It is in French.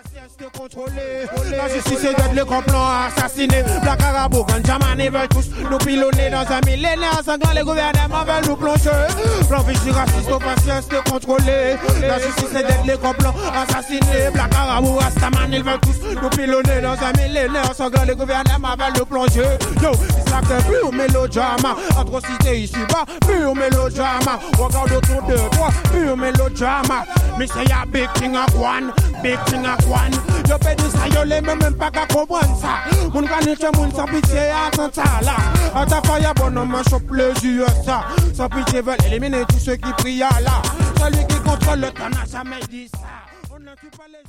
de contrôler. La justice est d'être le complot assassiné. Black Arabo, Ganjaman, ils veulent tous nous pilonner dans un millénaire. Sanglant, les gouvernements veulent nous plonger. Plan fichu raciste, patience de contrôler. La justice est d'être le complot assassiné. Black Arabo, Rastaman, ils veulent tous nous pilonner dans un millénaire. Sanglant, les gouvernements veulent nous plonger. Yo, c'est là que pur mélodrama. Atrocité ici-bas, pur mélodrama. Regarde autour de toi, pur mélodrama. Mais c'est y'a big thing à one, big thing à one. Yo fais du ça, yo les même pas qu'à comprendre ça. Mon canette, mon sans pitié, attends ça là. À ta faille, bonhomme, chope le jus ça. Sans pitié, veulent éliminer tous ceux qui prient là. Celui qui contrôle le temps n'a jamais dit ça. On ne tue pas les